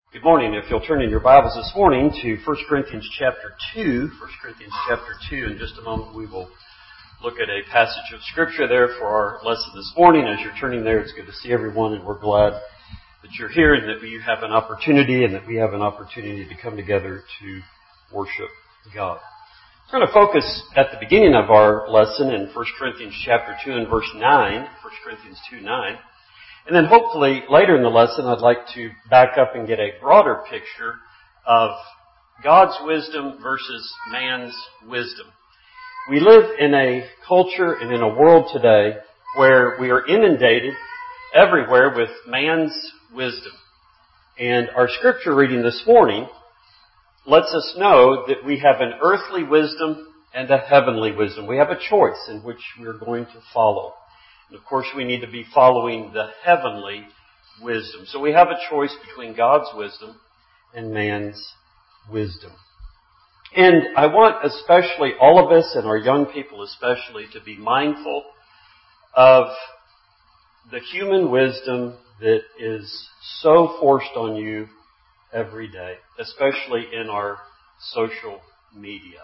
Good morning. If you'll turn in your Bibles this morning to 1 Corinthians chapter 2. 1 Corinthians chapter 2. In just a moment we will look at a passage of Scripture there for our lesson this morning. As you're turning there, it's good to see everyone, and we're glad that you're here and that we have an opportunity to come together to worship God. We're going to focus at the beginning of our lesson in 1 Corinthians chapter 2 and verse 9. 1 Corinthians 2:9. And then hopefully later in the lesson I'd like to back up and get a broader picture of God's wisdom versus man's wisdom. We live in a culture and in a world today where we are inundated everywhere with man's wisdom. And our scripture reading this morning lets us know that we have an earthly wisdom and a heavenly wisdom. We have a choice in which we're going to follow. And of course, we need to be following the heavenly wisdom. So we have a choice between God's wisdom and man's wisdom. And I want especially all of us, and our young people especially, to be mindful of the human wisdom that is so forced on you every day, especially in our social media.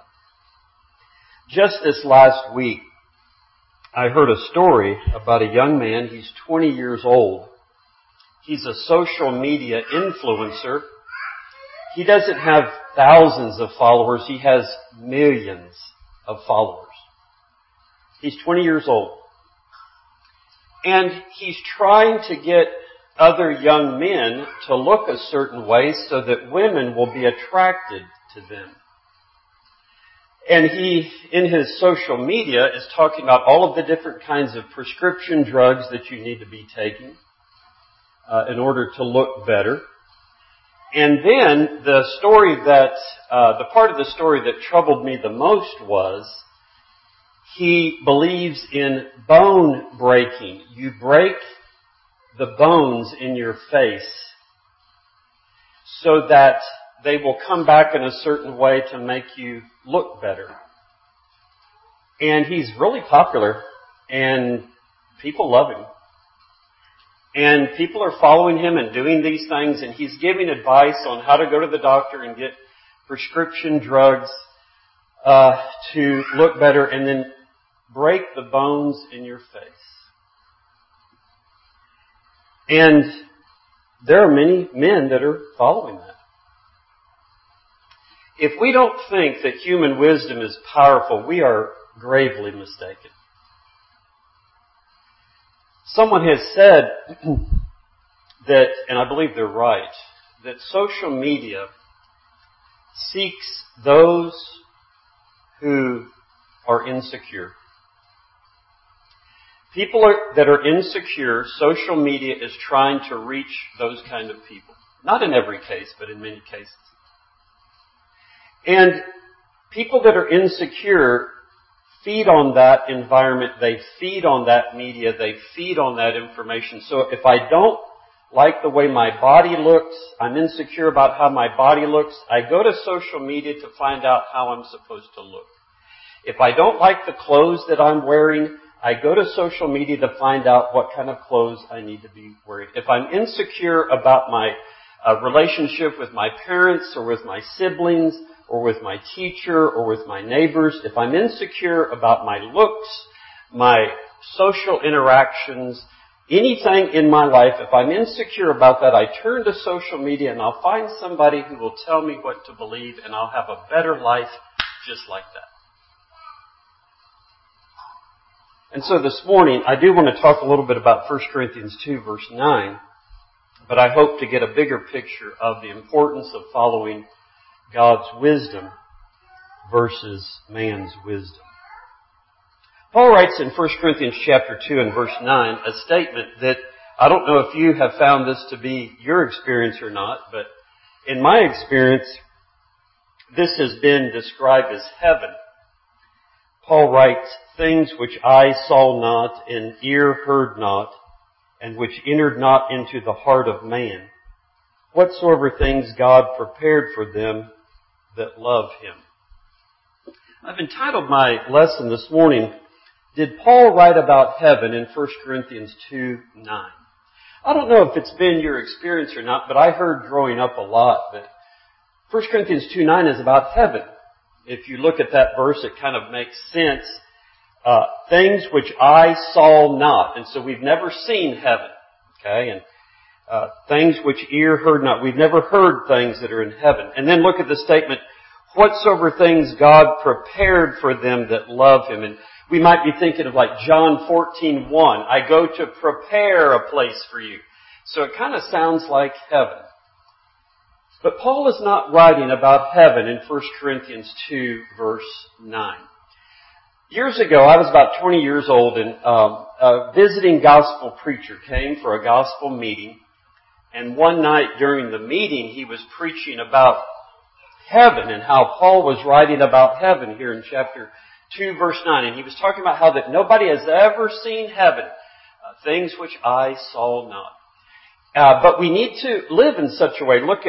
Just this last week, I heard a story about a young man. He's 20 years old. He's a social media influencer. He doesn't have thousands of followers. He has millions of followers. He's 20 years old. And he's trying to get other young men to look a certain way so that women will be attracted to them. And he, in his social media, is talking about all of the different kinds of prescription drugs that you need to be taking in order to look better. And then the part of the story that troubled me the most was he believes in bone breaking. You break the bones in your face so that they will come back in a certain way to make you look better. And he's really popular, and people love him. And people are following him and doing these things, and he's giving advice on how to go to the doctor and get prescription drugs to look better, and then break the bones in your face. And there are many men that are following that. If we don't think that human wisdom is powerful, we are gravely mistaken. Someone has said that, and I believe they're right, that social media seeks those who are insecure. People that are insecure, social media is trying to reach those kind of people. Not in every case, but in many cases. And people that are insecure feed on that environment. They feed on that media. They feed on that information. So if I don't like the way my body looks, I'm insecure about how my body looks, I go to social media to find out how I'm supposed to look. If I don't like the clothes that I'm wearing, I go to social media to find out what kind of clothes I need to be wearing. If I'm insecure about my relationship with my parents or with my siblings or with my teacher or with my neighbors, if I'm insecure about my looks, my social interactions, anything in my life, if I'm insecure about that, I turn to social media and I'll find somebody who will tell me what to believe, and I'll have a better life just like that. And so this morning, I do want to talk a little bit about 1 Corinthians 2, verse 9, but I hope to get a bigger picture of the importance of following God's wisdom versus man's wisdom. Paul writes in 1 Corinthians chapter 2 and verse 9 a statement that I don't know if you have found this to be your experience or not, but in my experience, this has been described as heaven. Paul writes, "Things which eye saw not and ear heard not, and which entered not into the heart of man, whatsoever things God prepared for them that love Him." I've entitled my lesson this morning, "Did Paul write about heaven in 1 Corinthians 2:9? I don't know if it's been your experience or not, but I heard growing up a lot that 1 Corinthians 2:9 is about heaven. If you look at that verse, it kind of makes sense. Things which I saw not. And so we've never seen heaven. Okay? And things which ear heard not. We've never heard things that are in heaven. And then look at the statement, whatsoever things God prepared for them that love Him. And we might be thinking of like John 14:1. I go to prepare a place for you. So it kind of sounds like heaven. But Paul is not writing about heaven in 1 Corinthians 2 verse 9. Years ago, I was about 20 years old, and a visiting gospel preacher came for a gospel meeting. And one night during the meeting, he was preaching about heaven and how Paul was writing about heaven here in chapter 2 verse 9. And he was talking about how that nobody has ever seen heaven, things which I saw not. But we need to live in such a way. Look at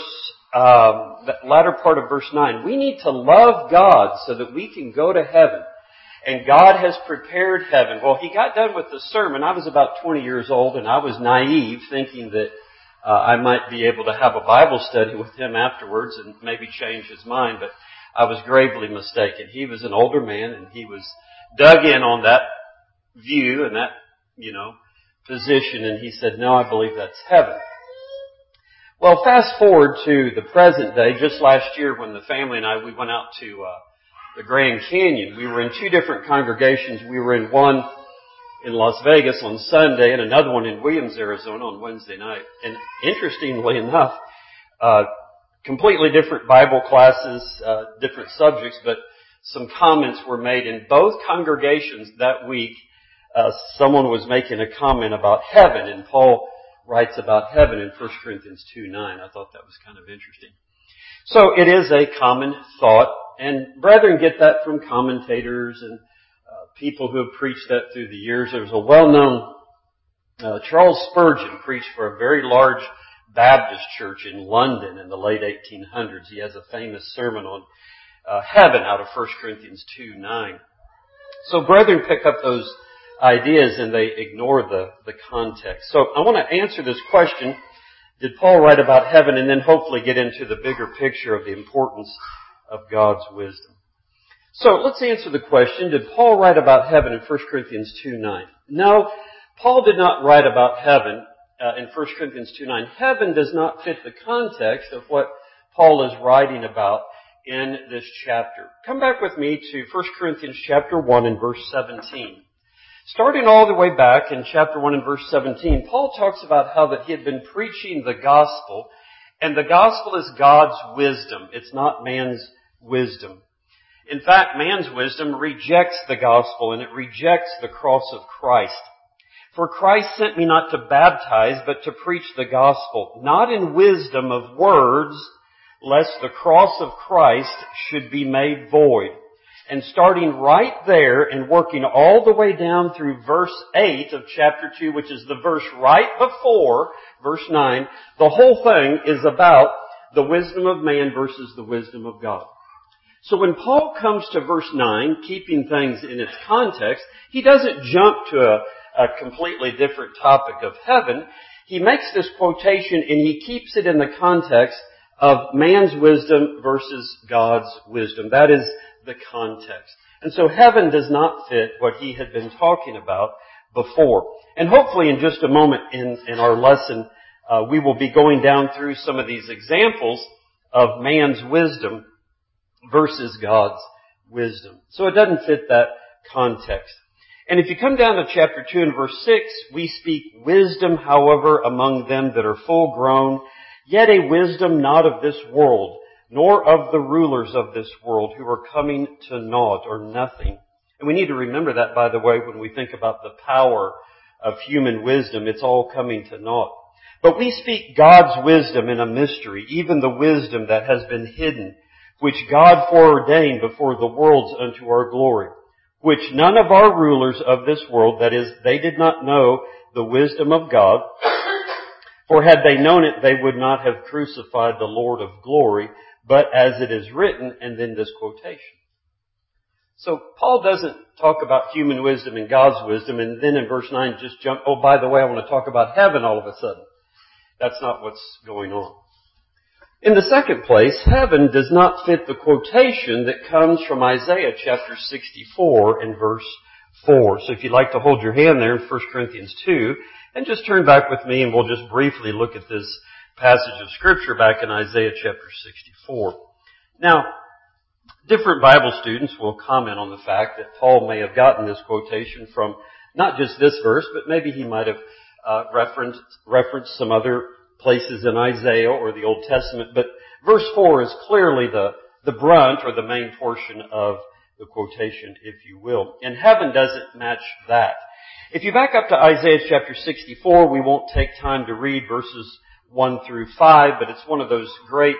the latter part of verse 9. We need to love God so that we can go to heaven. And God has prepared heaven. Well, he got done with the sermon. I was about 20 years old, and I was naive, thinking that I might be able to have a Bible study with him afterwards and maybe change his mind. But I was gravely mistaken. He was an older man, and he was dug in on that view and that, position. And he said, no, I believe that's heaven. Well, fast forward to the present day. Just last year when the family and we went out to the Grand Canyon. We were in two different congregations. We were in one in Las Vegas on Sunday and another one in Williams, Arizona on Wednesday night. And interestingly enough, completely different Bible classes, different subjects, but some comments were made in both congregations that week. Someone was making a comment about heaven, and Paul writes about heaven in 1 Corinthians 2:9. I thought that was kind of interesting. So it is a common thought, and brethren get that from commentators and people who have preached that through the years. There was a well-known Charles Spurgeon preached for a very large Baptist church in London in the late 1800s. He has a famous sermon on heaven out of 1 Corinthians 2:9. So brethren pick up those ideas and they ignore the context. So I want to answer this question. Did Paul write about heaven? And then hopefully get into the bigger picture of the importance of God's wisdom. So let's answer the question, did Paul write about heaven in 1 Corinthians 2:9? No, Paul did not write about heaven in 1 Corinthians 2:9. Heaven does not fit the context of what Paul is writing about in this chapter. Come back with me to 1 Corinthians chapter 1 and verse 17. Starting all the way back in chapter 1 and verse 17, Paul talks about how that he had been preaching the gospel, and the gospel is God's wisdom. It's not man's wisdom. In fact, man's wisdom rejects the gospel, and it rejects the cross of Christ. For Christ sent me not to baptize, but to preach the gospel, not in wisdom of words, lest the cross of Christ should be made void. And starting right there and working all the way down through verse 8 of chapter 2, which is the verse right before verse 9, the whole thing is about the wisdom of man versus the wisdom of God. So when Paul comes to verse 9, keeping things in its context, he doesn't jump to a completely different topic of heaven. He makes this quotation and he keeps it in the context of man's wisdom versus God's wisdom. That is the context. And so heaven does not fit what he had been talking about before. And hopefully in just a moment in our lesson, we will be going down through some of these examples of man's wisdom versus God's wisdom. So it doesn't fit that context. And if you come down to chapter 2 and verse 6, we speak wisdom, however, among them that are full grown, yet a wisdom not of this world, nor of the rulers of this world who are coming to naught or nothing. And we need to remember that, by the way, when we think about the power of human wisdom, it's all coming to naught. But we speak God's wisdom in a mystery, even the wisdom that has been hidden, which God foreordained before the worlds unto our glory, which none of our rulers of this world, that is, they did not know the wisdom of God, for had they known it, they would not have crucified the Lord of glory, but as it is written, and then this quotation. So Paul doesn't talk about human wisdom and God's wisdom and then in verse 9 just jump, oh, by the way, I want to talk about heaven all of a sudden. That's not what's going on. In the second place, heaven does not fit the quotation that comes from Isaiah chapter 64 and verse 4. So if you'd like to hold your hand there in 1 Corinthians 2 and just turn back with me and we'll just briefly look at this passage of Scripture back in Isaiah chapter 64. Now, different Bible students will comment on the fact that Paul may have gotten this quotation from not just this verse, but maybe he might have referenced some other places in Isaiah or the Old Testament. But verse 4 is clearly the brunt or the main portion of the quotation, if you will. And heaven doesn't match that. If you back up to Isaiah chapter 64, we won't take time to read verses 1 through 5, but it's one of those great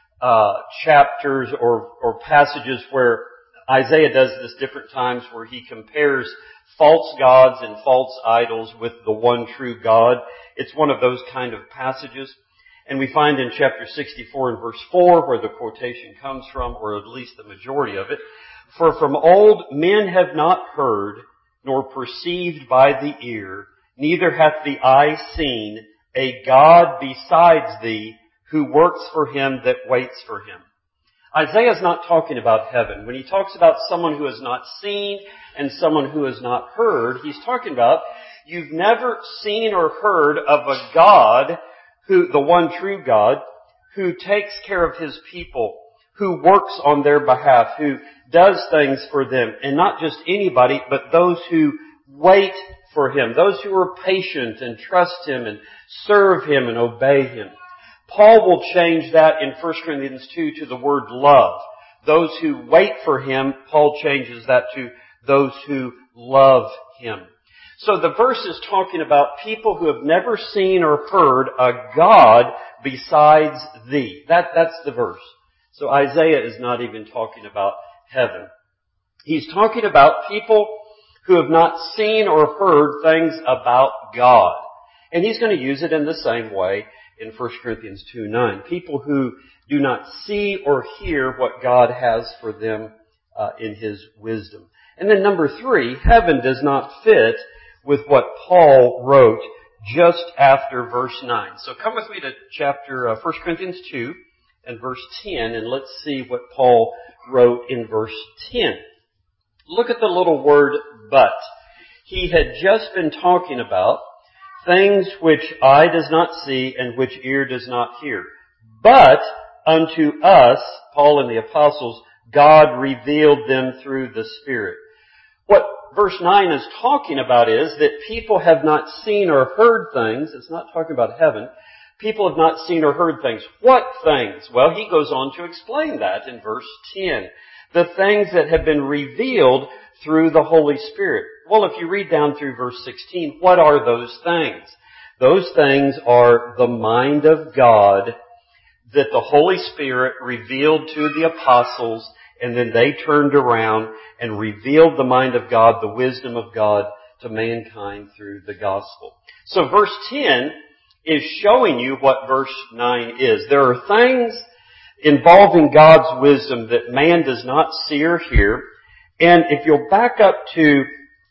chapters or passages where Isaiah does this different times where he compares false gods and false idols with the one true God. It's one of those kind of passages. And we find in chapter 64 and verse 4 where the quotation comes from, or at least the majority of it, "For from old men have not heard, nor perceived by the ear, neither hath the eye seen a God besides thee, who works for him that waits for him." Isaiah's not talking about heaven. When he talks about someone who has not seen and someone who has not heard, he's talking about you've never seen or heard of a God, the one true God, who takes care of his people, who works on their behalf, who does things for them. And not just anybody, but those who wait for him, those who are patient and trust him and serve him and obey him. Paul will change that in 1 Corinthians 2 to the word love. Those who wait for him, Paul changes that to those who love him. So the verse is talking about people who have never seen or heard a God besides thee. That's the verse. So Isaiah is not even talking about heaven. He's talking about people who have not seen or heard things about God. And he's going to use it in the same way in 1 Corinthians 2:9. People who do not see or hear what God has for them in his wisdom. And then number 3, heaven does not fit with what Paul wrote just after verse 9. So come with me to chapter 1 Corinthians 2 and verse 10, and let's see what Paul wrote in verse 10. Look at the little word but. He had just been talking about things which eye does not see and which ear does not hear. But unto us, Paul and the apostles, God revealed them through the Spirit. What verse 9 is talking about is that people have not seen or heard things. It's not talking about heaven. People have not seen or heard things. What things? Well, he goes on to explain that in verse 10. The things that have been revealed through the Holy Spirit. Well, if you read down through verse 16, what are those things? Those things are the mind of God that the Holy Spirit revealed to the apostles, and then they turned around and revealed the mind of God, the wisdom of God to mankind through the gospel. So verse 10 is showing you what verse 9 is. There are things involving God's wisdom that man does not see or hear. And if you'll back up to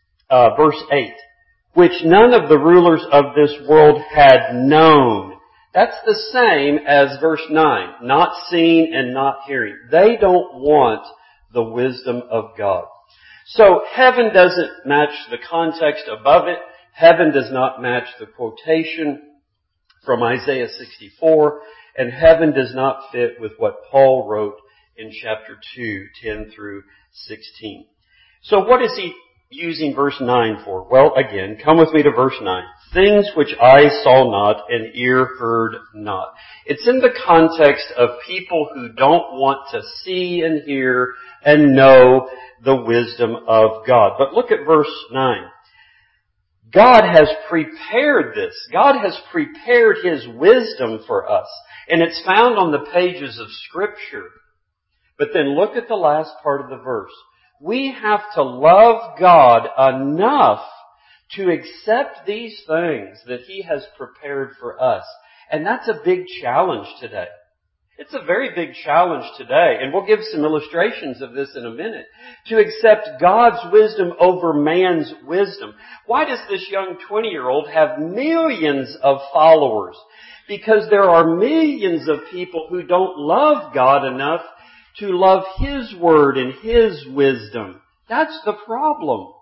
verse 8, which none of the rulers of this world had known. That's the same as verse 9, not seeing and not hearing. They don't want the wisdom of God. So heaven doesn't match the context above it. Heaven does not match the quotation from Isaiah 64. And heaven does not fit with what Paul wrote in chapter 2, 10 through 16. So what is he using verse 9 for? Well, again, come with me to verse 9. Things which eye saw not and ear heard not. It's in the context of people who don't want to see and hear and know the wisdom of God. But look at verse 9. God has prepared this. God has prepared His wisdom for us. And it's found on the pages of Scripture. But then look at the last part of the verse. We have to love God enough to accept these things that He has prepared for us. And that's a big challenge today. It's a very big challenge today, and we'll give some illustrations of this in a minute, to accept God's wisdom over man's wisdom. Why does this young 20-year-old have millions of followers? Because there are millions of people who don't love God enough to love His Word and His wisdom. That's the problem.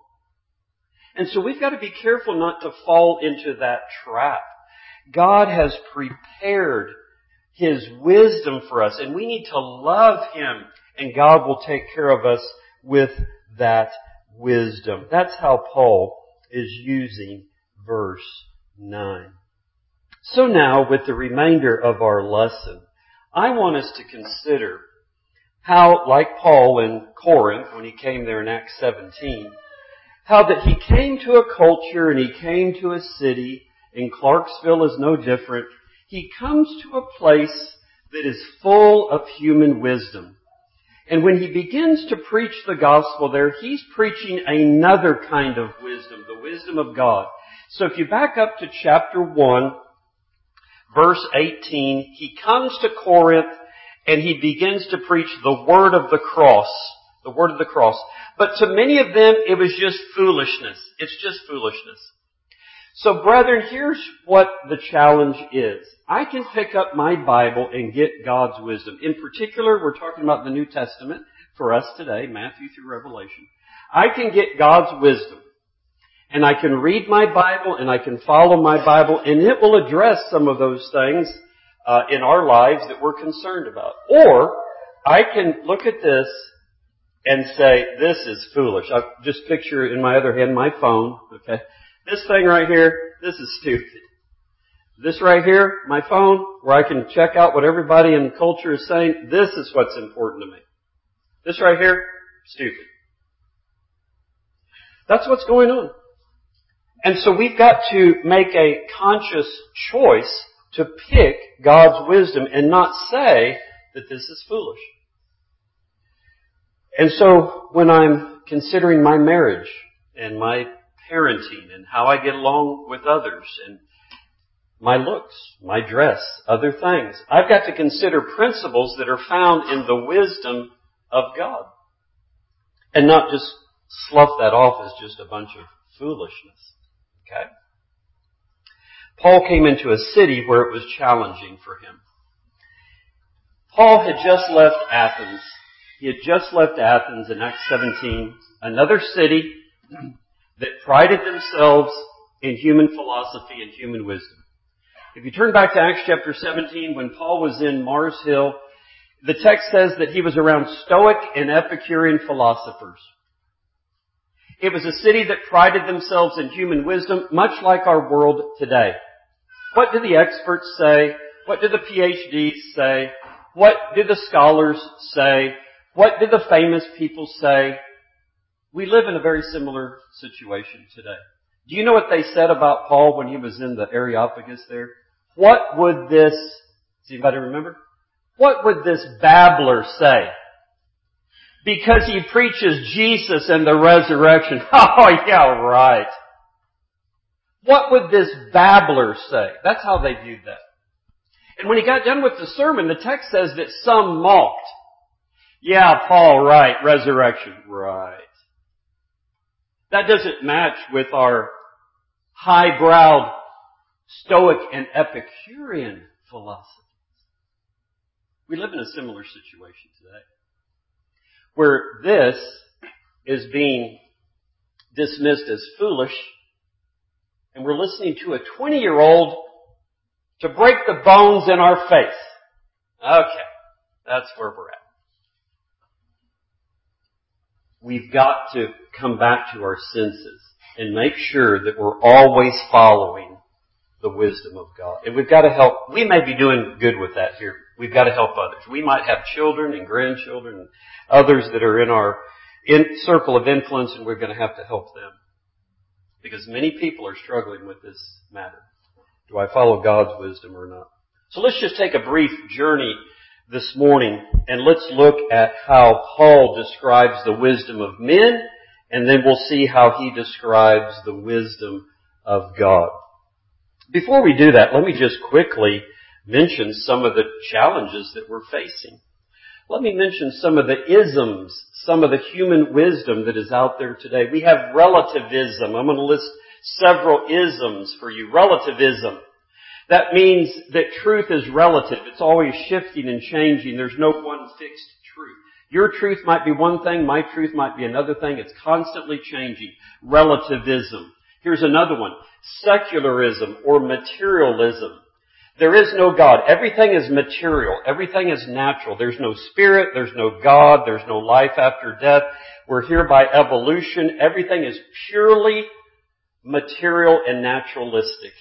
And so we've got to be careful not to fall into that trap. God has prepared His wisdom for us, and we need to love Him, and God will take care of us with that wisdom. That's how Paul is using verse 9. So now, with the remainder of our lesson, I want us to consider how, like Paul in Corinth, when he came there in Acts 17, how that he came to a culture and he came to a city, and Clarksville is no different. He comes to a place that is full of human wisdom. And when he begins to preach the gospel there, he's preaching another kind of wisdom, the wisdom of God. So if you back up to chapter 1, verse 18, he comes to Corinth and he begins to preach the word of the cross. The word of the cross. But to many of them, it was just foolishness. It's just foolishness. So brethren, here's what the challenge is. I can pick up my Bible and get God's wisdom. In particular, we're talking about the New Testament for us today, Matthew through Revelation. I can get God's wisdom. And I can read my Bible and I can follow my Bible, and it will address some of those things in our lives that we're concerned about. Or I can look at this and say, this is foolish. I just picture in my other hand my phone, okay? This thing right here, this is stupid. This right here, my phone, where I can check out what everybody in the culture is saying, this is what's important to me. This right here, stupid. That's what's going on. And so we've got to make a conscious choice to pick God's wisdom and not say that this is foolish. And so when I'm considering my marriage and my parenting and how I get along with others and my looks, my dress, other things, I've got to consider principles that are found in the wisdom of God and not just slough that off as just a bunch of foolishness. Okay? Paul came into a city where it was challenging for him. Paul had just left Athens. He had just left Athens in Acts 17, another city that prided themselves in human philosophy and human wisdom. If you turn back to Acts chapter 17, when Paul was in Mars Hill, the text says that he was around Stoic and Epicurean philosophers. It was a city that prided themselves in human wisdom, much like our world today. What do the experts say? What do the PhDs say? What do the scholars say? What do the famous people say? We live in a very similar situation today. Do you know what they said about Paul when he was in the Areopagus there? What would this, does anybody remember? What would this babbler say? Because he preaches Jesus and the resurrection. Oh, yeah, right. What would this babbler say? That's how they viewed that. And when he got done with the sermon, the text says that some mocked. Yeah, Paul, right. Resurrection, right. That doesn't match with our high-browed Stoic and Epicurean philosophies. We live in a similar situation today, where this is being dismissed as foolish, and we're listening to a 20-year-old to break the bones in our face. Okay, that's where we're at. We've got to come back to our senses and make sure that we're always following the wisdom of God. And we've got to help. We may be doing good with that here. We've got to help others. We might have children and grandchildren and others that are in our circle of influence, and we're going to have to help them. Because many people are struggling with this matter. Do I follow God's wisdom or not? So let's just take a brief journey this morning, and let's look at how Paul describes the wisdom of men, and then we'll see how he describes the wisdom of God. Before we do that, let me just quickly mention some of the challenges that we're facing. Let me mention some of the isms, some of the human wisdom that is out there today. We have relativism. I'm going to list several isms for you. Relativism. That means that truth is relative. It's always shifting and changing. There's no one fixed truth. Your truth might be one thing, my truth might be another thing. It's constantly changing. Relativism. Here's another one. Secularism or materialism. There is no God. Everything is material. Everything is natural. There's no spirit. There's no God. There's no life after death. We're here by evolution. Everything is purely material and naturalistic.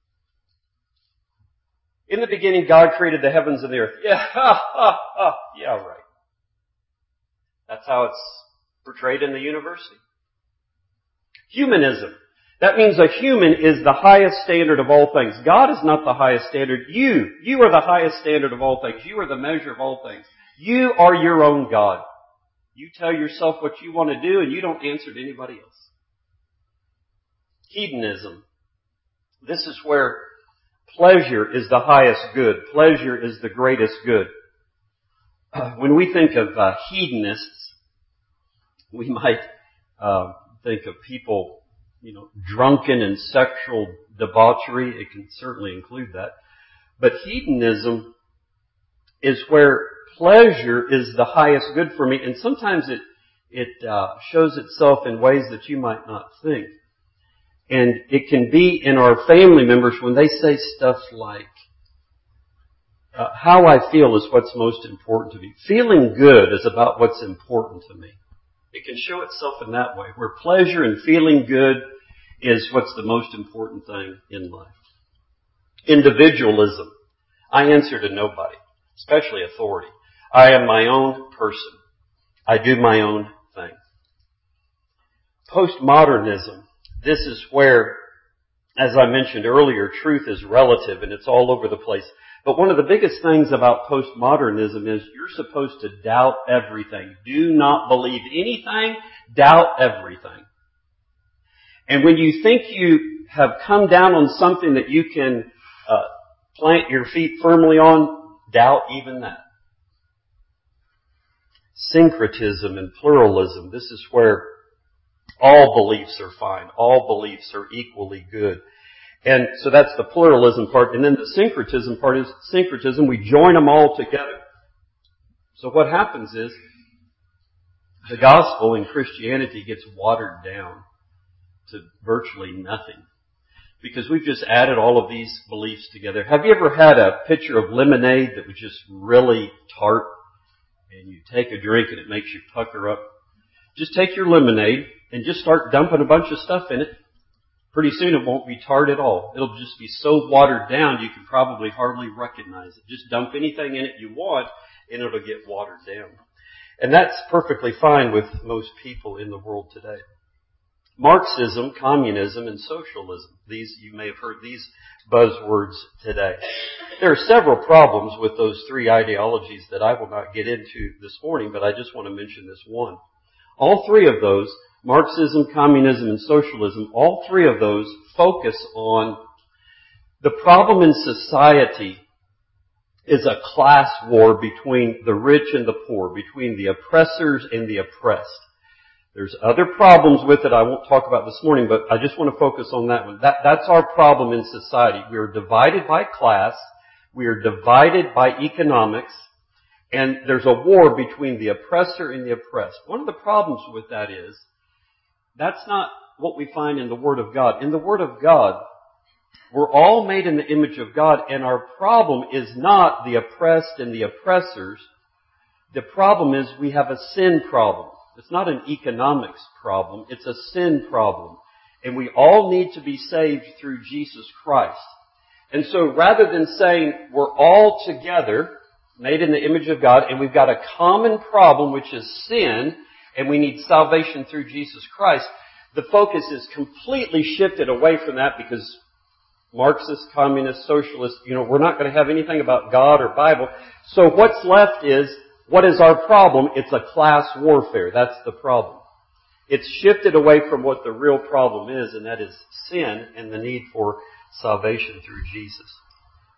In the beginning, God created the heavens and the earth. Yeah, yeah, right. That's how it's portrayed in the university. Humanism. That means a human is the highest standard of all things. God is not the highest standard. You are the highest standard of all things. You are the measure of all things. You are your own God. You tell yourself what you want to do and you don't answer to anybody else. Hedonism. This is where pleasure is the highest good. Pleasure is the greatest good. When we think of hedonists, we might think of people, drunken and sexual debauchery. It can certainly include that. But hedonism is where pleasure is the highest good for me. And sometimes it shows itself in ways that you might not think. And it can be in our family members when they say stuff like, how I feel is what's most important to me. Feeling good is about what's important to me. It can show itself in that way, where pleasure and feeling good is what's the most important thing in life. Individualism. I answer to nobody, especially authority. I am my own person. I do my own thing. Postmodernism. This is where, as I mentioned earlier, truth is relative and it's all over the place. But one of the biggest things about postmodernism is you're supposed to doubt everything. Do not believe anything, doubt everything. And when you think you have come down on something that you can plant your feet firmly on, doubt even that. Syncretism and pluralism. This is where all beliefs are fine. All beliefs are equally good. And so that's the pluralism part. And then the syncretism part is syncretism. We join them all together. So what happens is the gospel in Christianity gets watered down to virtually nothing. Because we've just added all of these beliefs together. Have you ever had a pitcher of lemonade that was just really tart? And you take a drink and it makes you pucker up. Just take your lemonade and just start dumping a bunch of stuff in it. Pretty soon it won't be tart at all. It'll just be so watered down you can probably hardly recognize it. Just dump anything in it you want and it'll get watered down. And that's perfectly fine with most people in the world today. Marxism, communism, and socialism. You may have heard these buzzwords today. There are several problems with those three ideologies that I will not get into this morning, but I just want to mention this one. All three of those, Marxism, communism, and socialism, all three of those focus on the problem in society is a class war between the rich and the poor, between the oppressors and the oppressed. There's other problems with it I won't talk about this morning, but I just want to focus on that one. That's our problem in society. We are divided by class. We are divided by economics. And there's a war between the oppressor and the oppressed. One of the problems with that is that's not what we find in the Word of God. In the Word of God, we're all made in the image of God, and our problem is not the oppressed and the oppressors. The problem is we have a sin problem. It's not an economics problem. It's a sin problem. And we all need to be saved through Jesus Christ. And so rather than saying we're all together, made in the image of God, and we've got a common problem, which is sin, and we need salvation through Jesus Christ, the focus is completely shifted away from that because Marxist, communist, socialist, we're not going to have anything about God or Bible. So what's left is, what is our problem? It's a class warfare. That's the problem. It's shifted away from what the real problem is, and that is sin and the need for salvation through Jesus.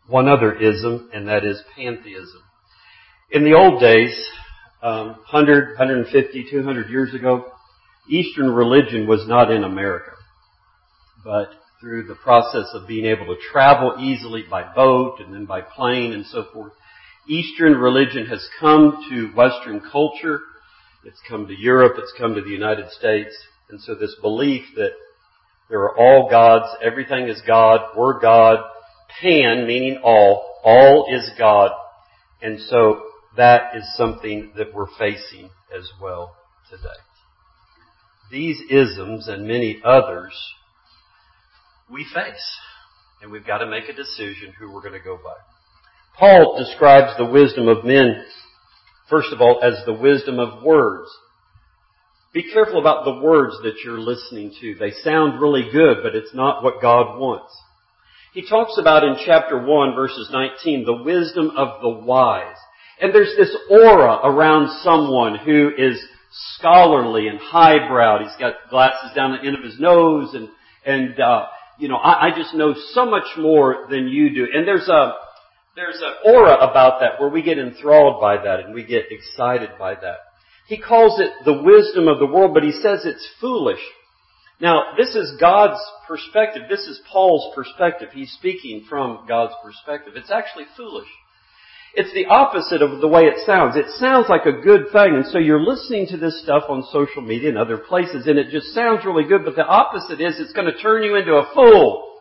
one other ism, and that is pantheism. In the old days, 100, 150, 200 years ago, Eastern religion was not in America. But through the process of being able to travel easily by boat and then by plane and so forth, Eastern religion has come to Western culture. It's come to Europe. It's come to the United States. And so this belief that there are all gods, everything is God, we're God, pan meaning all is God. And so that is something that we're facing as well today. These isms and many others we face. And we've got to make a decision who we're going to go by. Paul describes the wisdom of men, first of all, as the wisdom of words. Be careful about the words that you're listening to. They sound really good, but it's not what God wants. He talks about in chapter 1, verses 19, the wisdom of the wise. And there's this aura around someone who is scholarly and highbrowed. He's got glasses down the end of his nose and I just know so much more than you do. And there's an aura about that where we get enthralled by that and we get excited by that. He calls it the wisdom of the world, but he says it's foolish. Now, this is God's perspective. This is Paul's perspective. He's speaking from God's perspective. It's actually foolish. It's the opposite of the way it sounds. It sounds like a good thing, and so you're listening to this stuff on social media and other places, and it just sounds really good, but the opposite is it's going to turn you into a fool.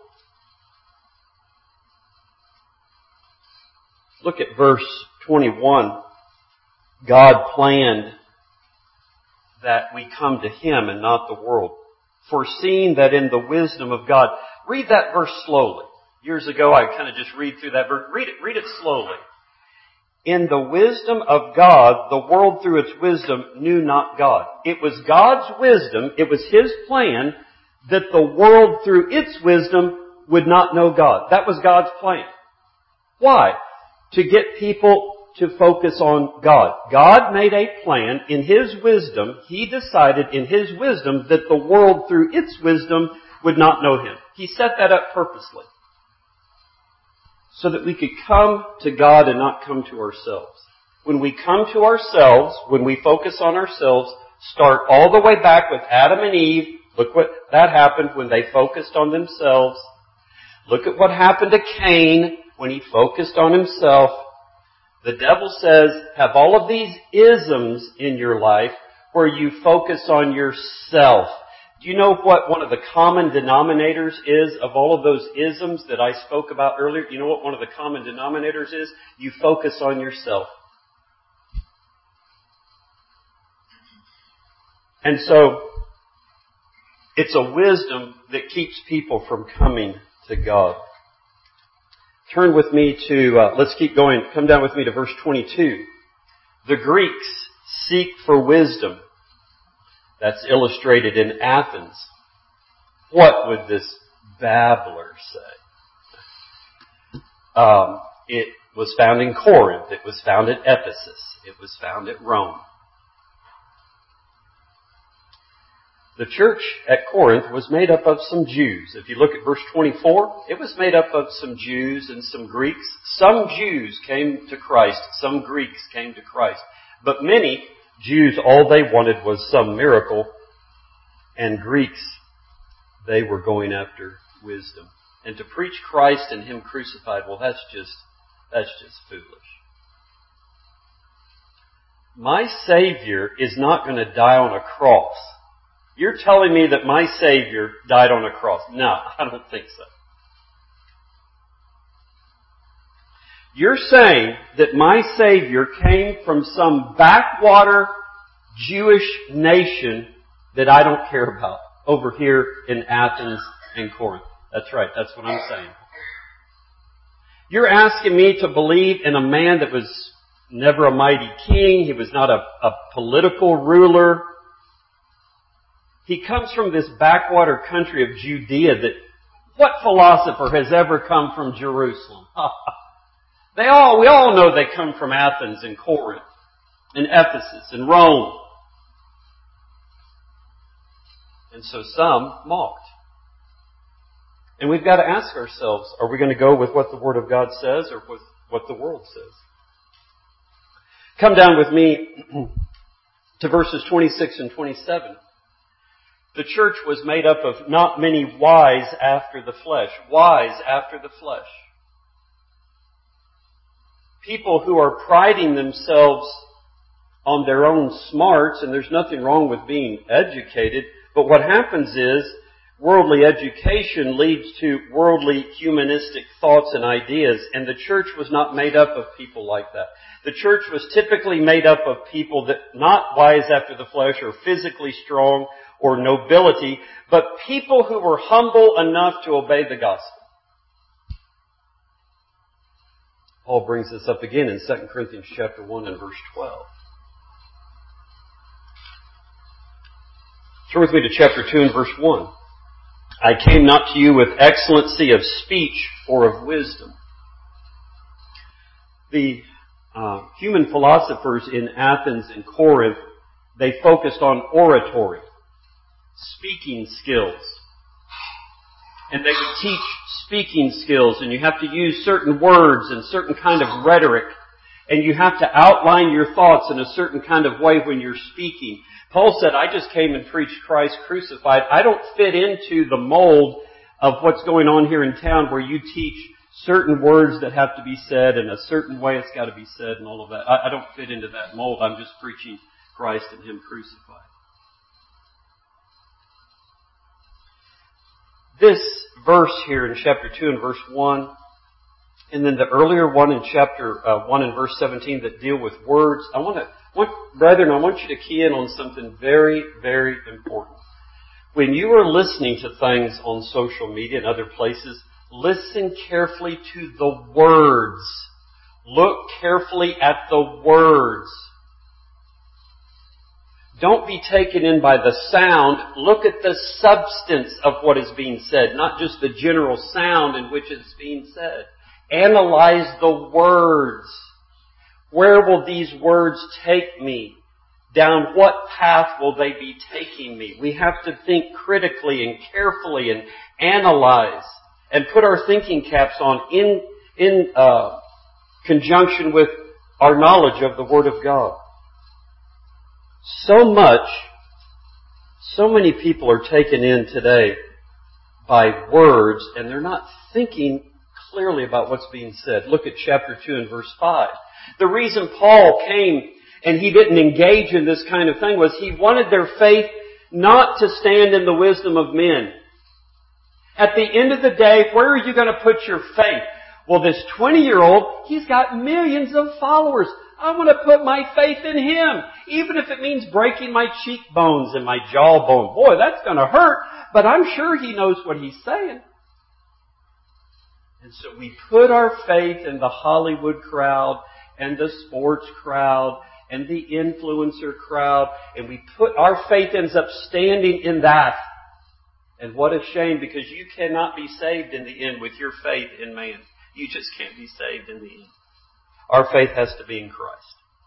Look at verse 21. God planned that we come to Him and not the world, foreseeing that in the wisdom of God. Read that verse slowly. Years ago, I kind of just read through that verse. Read it slowly. In the wisdom of God, the world through its wisdom knew not God. It was God's wisdom, it was His plan that the world through its wisdom would not know God. That was God's plan. Why? To get people to focus on God. God made a plan in His wisdom. He decided in His wisdom that the world through its wisdom would not know Him. He set that up purposely, so that we could come to God and not come to ourselves. When we come to ourselves, when we focus on ourselves, start all the way back with Adam and Eve. Look what that happened when they focused on themselves. Look at what happened to Cain when he focused on himself. The devil says, have all of these isms in your life where you focus on yourself. Do you know what one of the common denominators is of all of those isms that I spoke about earlier? You know what one of the common denominators is? You focus on yourself. And so, it's a wisdom that keeps people from coming to God. Turn with me to, let's keep going. Come down with me to verse 22. The Greeks seek for wisdom. That's illustrated in Athens. What would this babbler say? It was found in Corinth. It was found at Ephesus. It was found at Rome. The church at Corinth was made up of some Jews. If you look at verse 24, it was made up of some Jews and some Greeks. Some Jews came to Christ. Some Greeks came to Christ. But many Jews, all they wanted was some miracle. And Greeks, they were going after wisdom. And to preach Christ and Him crucified, well, that's just foolish. My Savior is not going to die on a cross. You're telling me that my Savior died on a cross. No, I don't think so. You're saying that my Savior came from some backwater Jewish nation that I don't care about over here in Athens and Corinth. That's right. That's what I'm saying. You're asking me to believe in a man that was never a mighty king. He was not a political ruler. He comes from this backwater country of Judea that what philosopher has ever come from Jerusalem? We all know they come from Athens and Corinth and Ephesus and Rome. And so some mocked. And we've got to ask ourselves, are we going to go with what the Word of God says or with what the world says? Come down with me to verses 26 and 27. The church was made up of not many wise after the flesh. Wise after the flesh. People who are priding themselves on their own smarts, and there's nothing wrong with being educated, but what happens is worldly education leads to worldly humanistic thoughts and ideas, and the church was not made up of people like that. The church was typically made up of people that not wise after the flesh or physically strong or nobility, but people who were humble enough to obey the gospel. Paul brings this up again in 2 Corinthians chapter 1 and verse 12. Turn with me to chapter 2 and verse 1. I came not to you with excellency of speech or of wisdom. The human philosophers in Athens and Corinth, they focused on oratory, speaking skills. And they would teach speaking skills, and you have to use certain words and certain kind of rhetoric, and you have to outline your thoughts in a certain kind of way when you're speaking. Paul said, I just came and preached Christ crucified. I don't fit into the mold of what's going on here in town where you teach certain words that have to be said and a certain way it's got to be said and all of that. I don't fit into that mold. I'm just preaching Christ and Him crucified. This verse here in chapter 2 and verse 1, and then the earlier one in chapter 1 and verse 17 that deal with words, brethren, I want you to key in on something very, very important. When you are listening to things on social media and other places, listen carefully to the words. Look carefully at the words. Don't be taken in by the sound. Look at the substance of what is being said, not just the general sound in which it's being said. Analyze the words. Where will these words take me? Down what path will they be taking me? We have to think critically and carefully and analyze and put our thinking caps on in conjunction with our knowledge of the Word of God. So many people are taken in today by words, and they're not thinking clearly about what's being said. Look at chapter 2 and verse 5. The reason Paul came and he didn't engage in this kind of thing was he wanted their faith not to stand in the wisdom of men. At the end of the day, where are you going to put your faith? Well, this 20-year-old, he's got millions of followers. I want to put my faith in him, even if it means breaking my cheekbones and my jawbone. Boy, that's going to hurt, but I'm sure he knows what he's saying. And so we put our faith in the Hollywood crowd and the sports crowd and the influencer crowd, and our faith ends up standing in that. And what a shame, because you cannot be saved in the end with your faith in man. You just can't be saved in the end. Our faith has to be in Christ.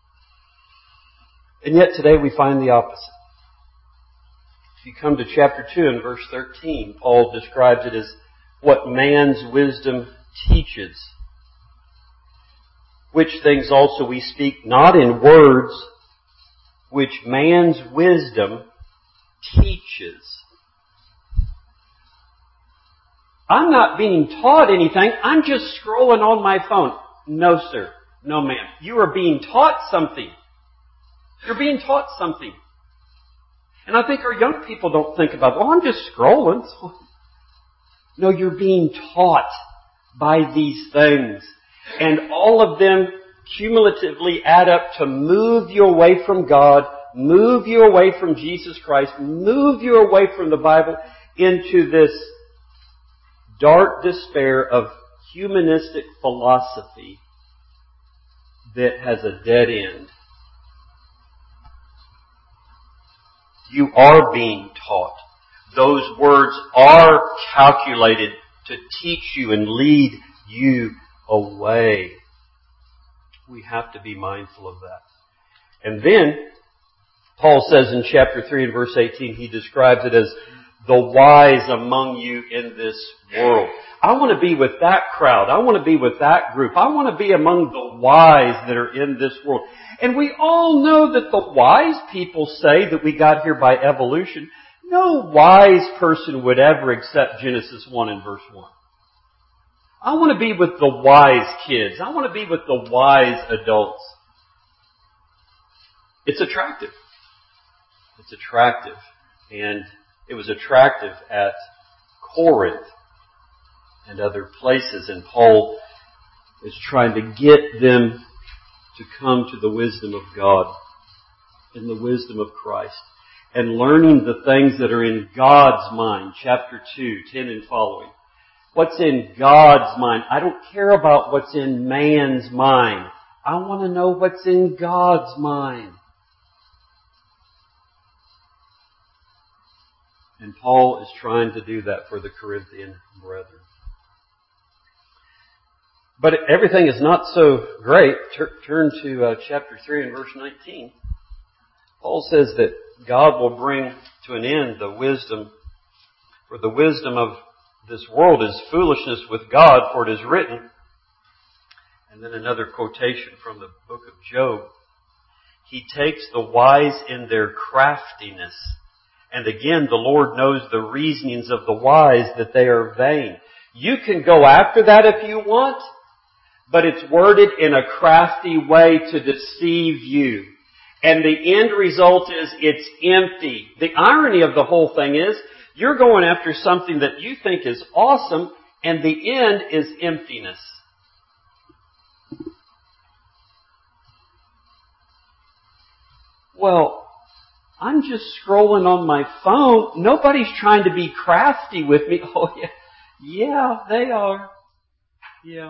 And yet today we find the opposite. If you come to chapter 2 and verse 13, Paul describes it as what man's wisdom teaches. Which things also we speak not in words, which man's wisdom teaches. I'm not being taught anything. I'm just scrolling on my phone. No, sir. No, ma'am. You are being taught something. You're being taught something. And I think our young people don't think about, I'm just scrolling. No, you're being taught by these things. And all of them cumulatively add up to move you away from God, move you away from Jesus Christ, move you away from the Bible into this dark despair of humanistic philosophy that has a dead end. You are being taught. Those words are calculated to teach you and lead you away. We have to be mindful of that. And then, Paul says in chapter 3 and verse 18, he describes it as the wise among you in this world. I want to be with that crowd. I want to be with that group. I want to be among the wise that are in this world. And we all know that the wise people say that we got here by evolution. No wise person would ever accept Genesis 1 and verse 1. I want to be with the wise kids. I want to be with the wise adults. It's attractive. It's attractive. And it was attractive at Corinth and other places. And Paul is trying to get them to come to the wisdom of God and the wisdom of Christ. And learning the things that are in God's mind. Chapter 2, 10 and following. What's in God's mind? I don't care about what's in man's mind. I want to know what's in God's mind. And Paul is trying to do that for the Corinthian brethren. But everything is not so great. Turn to chapter 3 and verse 19. Paul says that God will bring to an end the wisdom, for the wisdom of this world is foolishness with God, for it is written. And then another quotation from the book of Job. He takes the wise in their craftiness. And again, the Lord knows the reasonings of the wise, that they are vain. You can go after that if you want, but it's worded in a crafty way to deceive you. And the end result is it's empty. The irony of the whole thing is, you're going after something that you think is awesome, and the end is emptiness. Well, I'm just scrolling on my phone. Nobody's trying to be crafty with me. Oh, yeah. Yeah, they are. Yeah.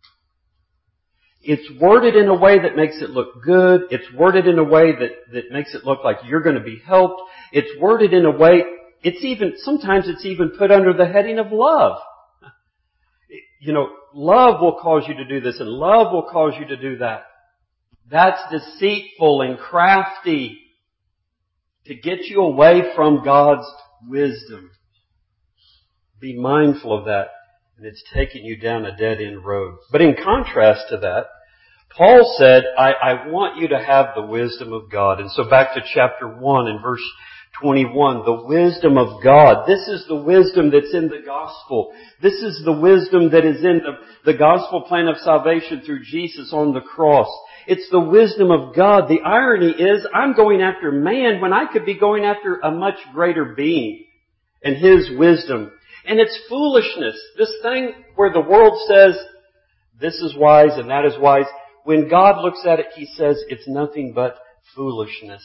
It's worded in a way that makes it look good. It's worded in a way that makes it look like you're going to be helped. It's worded in a way, sometimes it's even put under the heading of love. You know, love will cause you to do this and love will cause you to do that. That's deceitful and crafty to get you away from God's wisdom. Be mindful of that. And it's taking you down a dead-end road. But in contrast to that, Paul said, I want you to have the wisdom of God. And so back to chapter 1 and verse 21, the wisdom of God. This is the wisdom that's in the gospel. This is the wisdom that is in the gospel plan of salvation through Jesus on the cross. It's the wisdom of God. The irony is, I'm going after man when I could be going after a much greater being and His wisdom. And it's foolishness. This thing where the world says, this is wise and that is wise. When God looks at it, He says it's nothing but foolishness.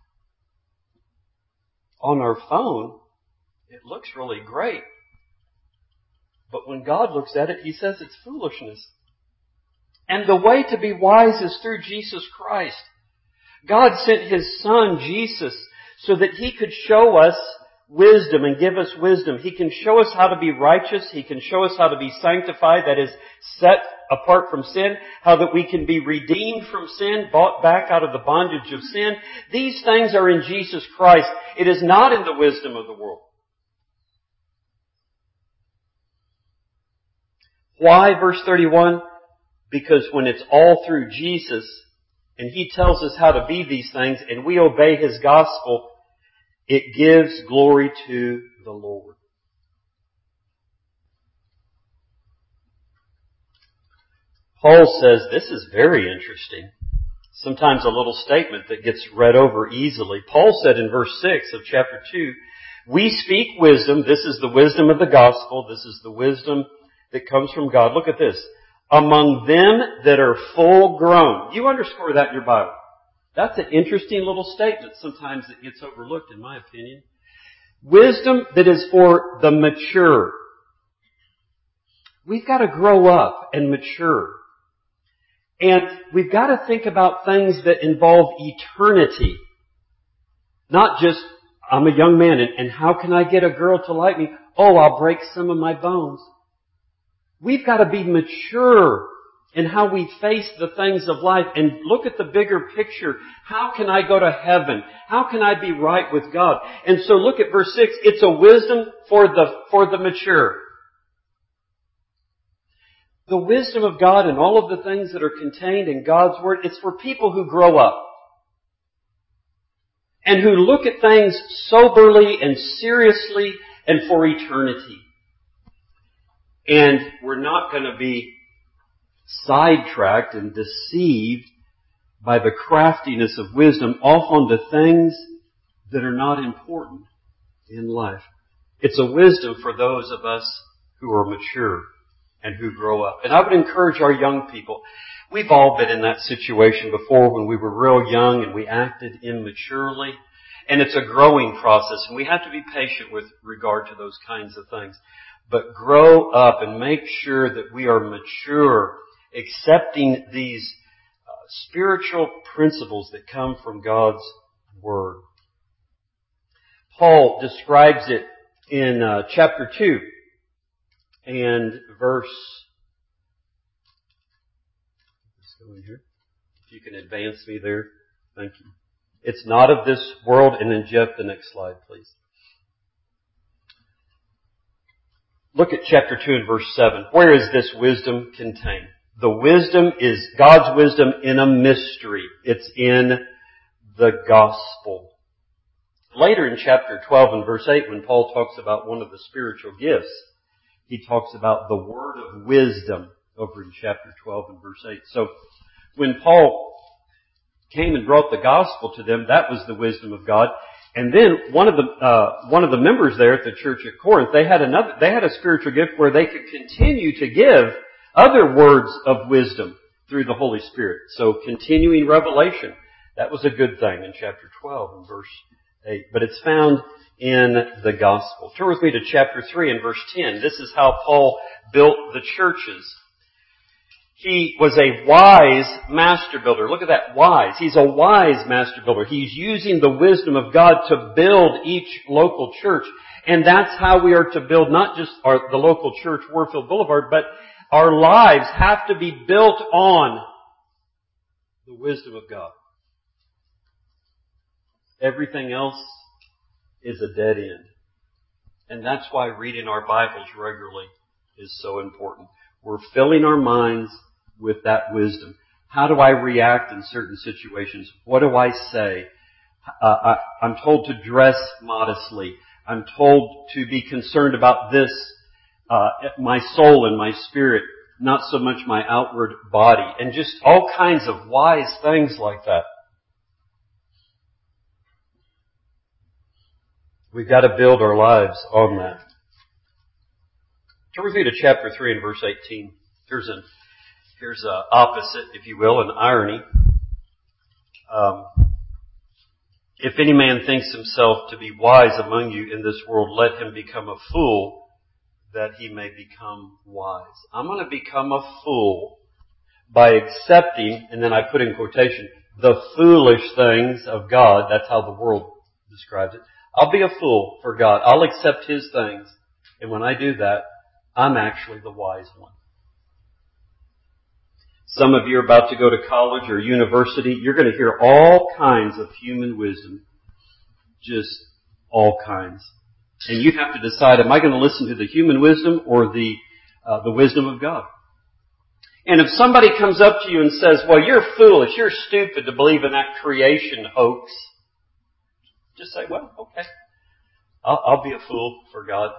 On our phone, it looks really great. But when God looks at it, He says it's foolishness. And the way to be wise is through Jesus Christ. God sent His Son, Jesus, so that He could show us wisdom and give us wisdom. He can show us how to be righteous. He can show us how to be sanctified, that is, set apart from sin. How that we can be redeemed from sin, bought back out of the bondage of sin. These things are in Jesus Christ. It is not in the wisdom of the world. Why, verse 31? Because when it's all through Jesus, and He tells us how to be these things, and we obey His gospel, it gives glory to the Lord. Paul says this is very interesting. Sometimes a little statement that gets read over easily. Paul said in verse 6 of chapter 2, we speak wisdom. This is the wisdom of the gospel. This is the wisdom that comes from God. Look at this. Among them that are full grown. You underscore that in your Bible. That's an interesting little statement. Sometimes it gets overlooked, in my opinion. Wisdom that is for the mature. We've got to grow up and mature. And we've got to think about things that involve eternity. Not just, I'm a young man and how can I get a girl to like me? Oh, I'll break some of my bones. We've got to be mature and how we face the things of life and look at the bigger picture. How can I go to heaven? How can I be right with God? And so look at verse 6. It's a wisdom for the mature. The wisdom of God and all of the things that are contained in God's Word, it's for people who grow up and who look at things soberly and seriously and for eternity. And we're not going to be sidetracked and deceived by the craftiness of wisdom off onto things that are not important in life. It's a wisdom for those of us who are mature and who grow up. And I would encourage our young people. We've all been in that situation before when we were real young and we acted immaturely. And it's a growing process, and we have to be patient with regard to those kinds of things. But grow up and make sure that we are mature, accepting these spiritual principles that come from God's Word. Paul describes it in chapter 2 and verse... Let's go in here. If you can advance me there. Thank you. It's not of this world. And then Jeff, the next slide, please. Look at chapter 2 and verse 7. Where is this wisdom contained? The wisdom is God's wisdom in a mystery. It's in the gospel. Later in chapter 12 and verse 8, when Paul talks about one of the spiritual gifts, he talks about the word of wisdom over in chapter 12 and verse 8. So when Paul came and brought the gospel to them, that was the wisdom of God. And then one of the members there at the church at Corinth, they had a spiritual gift where they could continue to give other words of wisdom through the Holy Spirit. So continuing revelation, that was a good thing in chapter 12 and verse 8. But it's found in the gospel. Turn with me to chapter 3 and verse 10. This is how Paul built the churches. He was a wise master builder. Look at that, wise. He's a wise master builder. He's using the wisdom of God to build each local church. And that's how we are to build not just the local church, Warfield Boulevard, but our lives have to be built on the wisdom of God. Everything else is a dead end. And that's why reading our Bibles regularly is so important. We're filling our minds with that wisdom. How do I react in certain situations? What do I say? I'm told to dress modestly. I'm told to be concerned about this, my soul and my spirit, not so much my outward body. And just all kinds of wise things like that. We've got to build our lives on that. Turn with me to chapter 3 and verse 18. Here's an opposite, if you will, an irony. If any man thinks himself to be wise among you in this world, let him become a fool, that he may become wise. I'm going to become a fool by accepting, and then I put in quotation, the foolish things of God. That's how the world describes it. I'll be a fool for God. I'll accept His things. And when I do that, I'm actually the wise one. Some of you are about to go to college or university. You're going to hear all kinds of human wisdom. Just all kinds. And you have to decide, am I going to listen to the human wisdom or the wisdom of God? And if somebody comes up to you and says, well, you're foolish, you're stupid to believe in that creation hoax, just say, well, okay. I'll be a fool for God.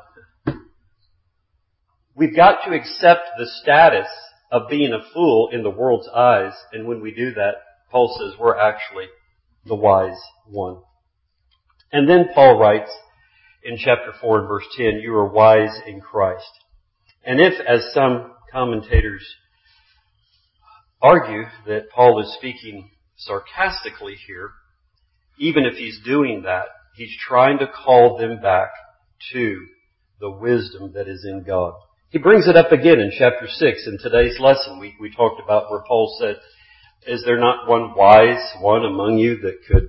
We've got to accept the status of being a fool in the world's eyes. And when we do that, Paul says we're actually the wise one. And then Paul writes in chapter 4 and verse 10, you are wise in Christ. And if, as some commentators argue, that Paul is speaking sarcastically here, even if he's doing that, he's trying to call them back to the wisdom that is in God. He brings it up again in chapter 6 in today's lesson. We talked about where Paul said, is there not one wise one among you that could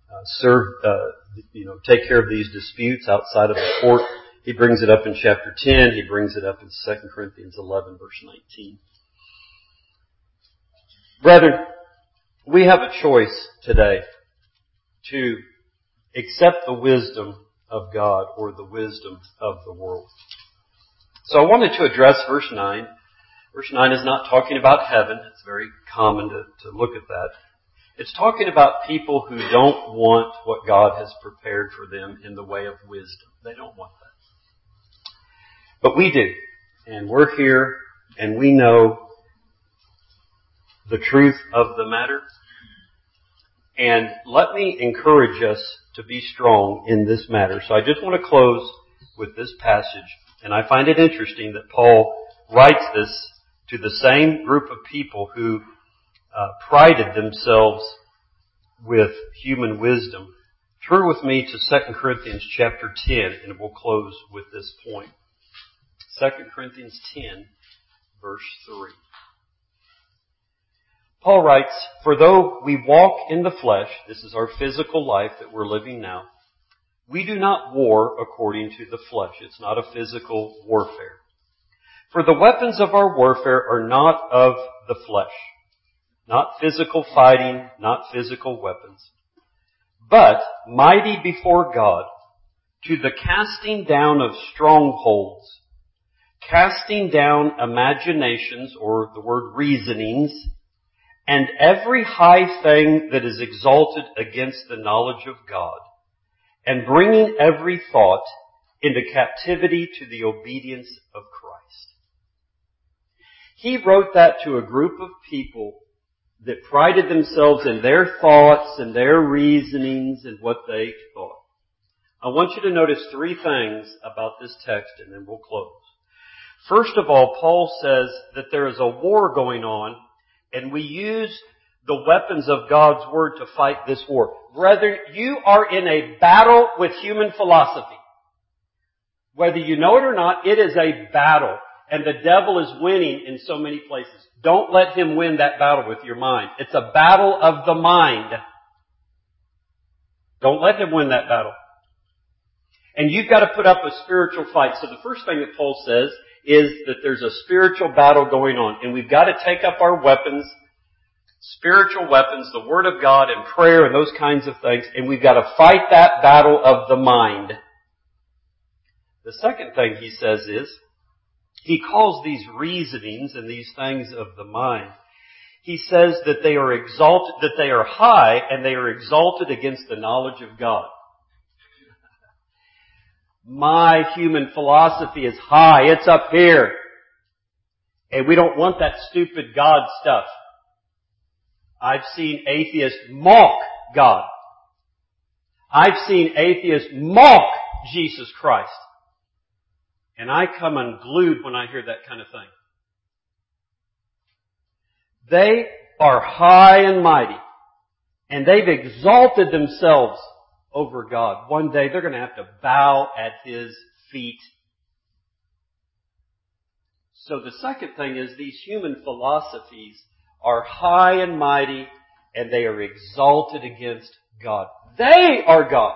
take care of these disputes outside of the court? He brings it up in chapter 10. He brings it up in 2 Corinthians 11 verse 19. Brethren, we have a choice today to accept the wisdom of God or the wisdom of the world. So I wanted to address verse 9. Verse 9 is not talking about heaven. It's very common to look at that. It's talking about people who don't want what God has prepared for them in the way of wisdom. They don't want that. But we do. And we're here and we know the truth of the matter. And let me encourage us to be strong in this matter. So I just want to close with this passage. And I find it interesting that Paul writes this to the same group of people who prided themselves with human wisdom. Turn with me to 2 Corinthians chapter 10, and we'll close with this point. 2 Corinthians 10, verse 3. Paul writes, "For though we walk in the flesh," this is our physical life that we're living now, "we do not war according to the flesh." It's not a physical warfare. "For the weapons of our warfare are not of the flesh," not physical fighting, not physical weapons, "but mighty before God to the casting down of strongholds, casting down imaginations," or the word reasonings, "and every high thing that is exalted against the knowledge of God, and bringing every thought into captivity to the obedience of Christ." He wrote that to a group of people that prided themselves in their thoughts and their reasonings and what they thought. I want you to notice three things about this text, and then we'll close. First of all, Paul says that there is a war going on, and we use the weapons of God's Word to fight this war. Brethren, you are in a battle with human philosophy. Whether you know it or not, it is a battle. And the devil is winning in so many places. Don't let him win that battle with your mind. It's a battle of the mind. Don't let him win that battle. And you've got to put up a spiritual fight. So the first thing that Paul says is that there's a spiritual battle going on. And we've got to take up our weapons, spiritual weapons, the Word of God and prayer and those kinds of things. And we've got to fight that battle of the mind. The second thing he says is, he calls these reasonings and these things of the mind, he says that they are exalted, that they are high and they are exalted against the knowledge of God. My human philosophy is high. It's up here. And we don't want that stupid God stuff. I've seen atheists mock God. I've seen atheists mock Jesus Christ. And I come unglued when I hear that kind of thing. They are high and mighty. And they've exalted themselves over God. One day they're going to have to bow at His feet. So the second thing is these human philosophies are high and mighty and they are exalted against God. They are God.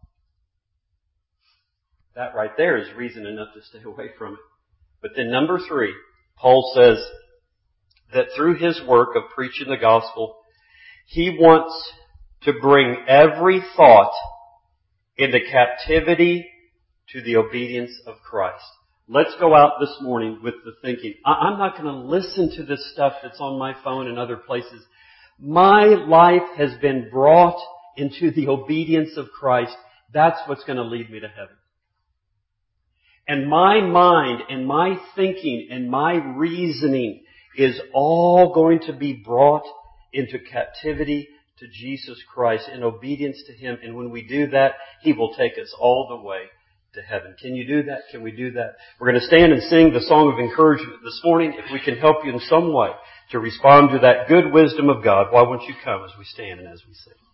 That right there is reason enough to stay away from it. But then number 3, Paul says that through his work of preaching the gospel, he wants to bring every thought into captivity to the obedience of Christ. Let's go out this morning with the thinking, I'm not going to listen to this stuff that's on my phone and other places. My life has been brought into the obedience of Christ. That's what's going to lead me to heaven. And my mind and my thinking and my reasoning is all going to be brought into captivity to Jesus Christ in obedience to Him. And when we do that, He will take us all the way to heaven. Can you do that? Can we do that? We're going to stand and sing the song of encouragement this morning. If we can help you in some way to respond to that good wisdom of God, why won't you come as we stand and as we sing?